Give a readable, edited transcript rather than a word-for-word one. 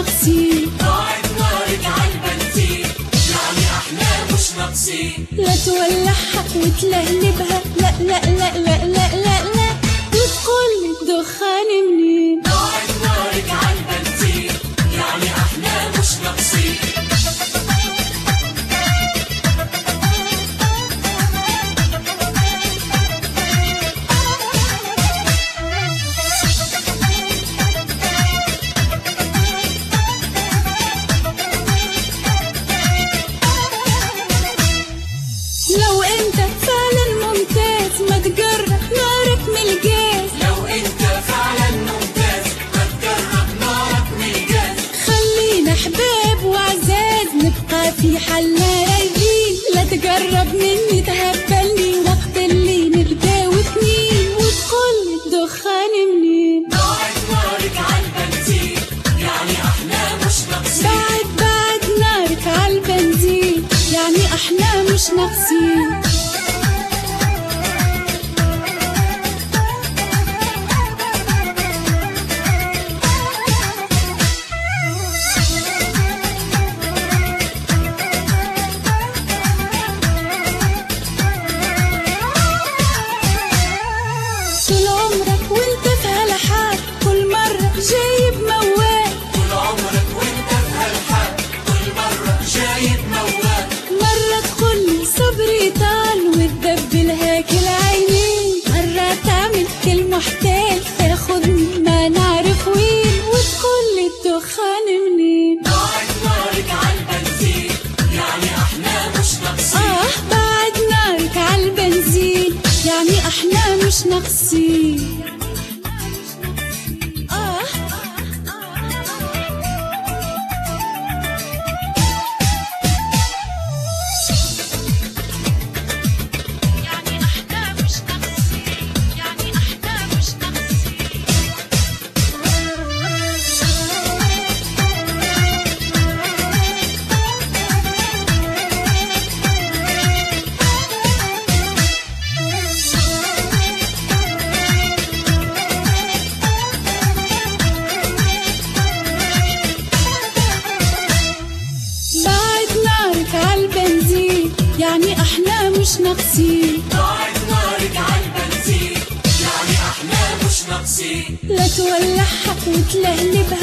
ناقصين. ضاعت نارك عالبنزين يعني احنا مش ناقصين. لا تولعها وتلهلبها، لا لا لا لا لا لا لا، وتقولي الدخان منين. ضاعت نارك عالبنزين يعني احنا مش ناقصين. لو انت فعلا ممتاز ما تجرب نارك من الجاز. لو انت فعلا ممتاز ما تجرب نارك من الجاز. خلينا احباب وعزاز نبقى في حالنا رايقين. لا تجرب مني تهبلني وقت اللي نبدا واتنين، وتقولي الدخان منين. ضاعت نارك عالبنزين يعني احنا مش ناقصين. بعد نارك عالبنزين يعني احنا مش ناقصين. طول عمرك وانت في هالحال كل مرة جايب موال. طول عمرك وانت في هالحال كل مرة جايب موال. مرة تقولي صبري طال وتدبل هاك العينين، مرة تعمل كل محتال تاخدني ما نعرف وين، وتقولي الدخان منين. ضاعت نارك عالبنزين يعني احنا مش ناقصين. بعد نارك عالبنزين يعني احنا مش ناقصين. يعني احنا مش ناقصين. ضاعت نارك عالبنزين يعني احنا مش ناقصين. لا تولعها وتلهلبها،